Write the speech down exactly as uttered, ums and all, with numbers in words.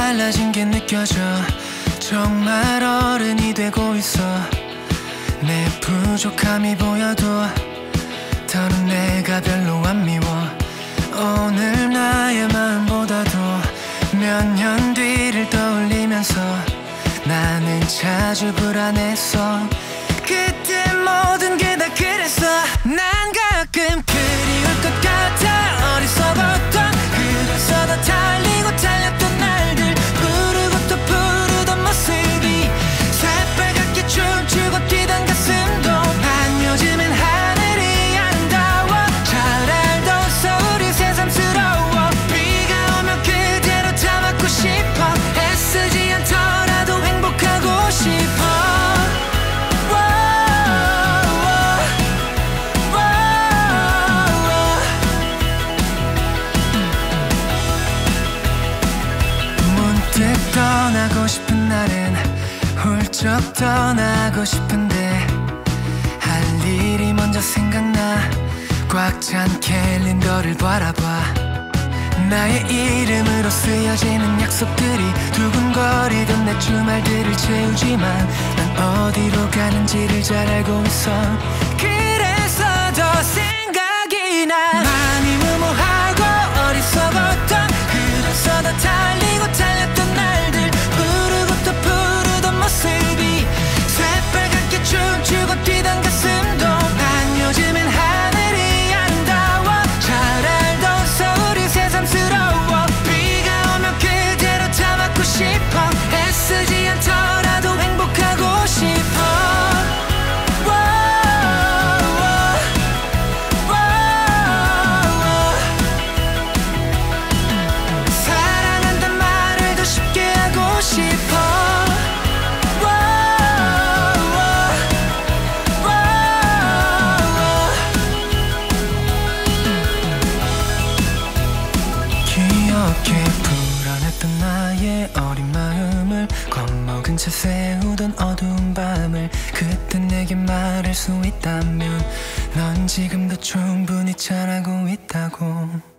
달라진 게 느껴져. 정말 어른이 되고 있어. 내 부족함이 보여도 더는 내가 별로 안 미워. 오늘 나의 마음보다도 몇 년 뒤를 떠올리면서 나는 자주 불안했어. 그때 모든 게 다 그랬어. 난 가끔 그리울 것 같아. 어리석었던 그래서 더 달리고 달렸던 날들, 부르고 또 부르던 모습이 새빨갛게 춤추고 뛰던 가슴도 난 요즘엔 하늘이 아름다워. 잘 알던 서울이 새삼스러워. 비가 오면 그대로 담았고 싶어. 애쓰지 않더라도 행복하고 싶어. 떠나고 싶은 날엔 훌쩍 떠나고 싶은데 할 일이 먼저 생각나. 꽉 찬 캘린더를 바라봐. 나의 이름으로 쓰여지는 약속들이 두근거리던 내 주말들을 채우지만 난 어디로 가는지를 잘 알고 있어. 그래서 더 생각이 나. 많이 무모하고 어리석었던 그래서 더 달리고 달렸던 날들, 부르고 또 부르던 모습이 새빨갛게 춤추고 뛰던 가슴도 난 요즘엔 하늘이 아름다워. 잘 알던 서울이 새삼스러워. 비가 오면 그대로 담았고 싶어. 애쓰지 않더라도 행복하고 싶어. 사랑한단 말을 더 쉽게 하고 싶어. 기억해 불안했던 나의 어린 마음을 겁먹은 채 세우던 어두운 밤을 그때 내게 말할 수 있다면 넌 지금도 충분히 잘하고 있다고.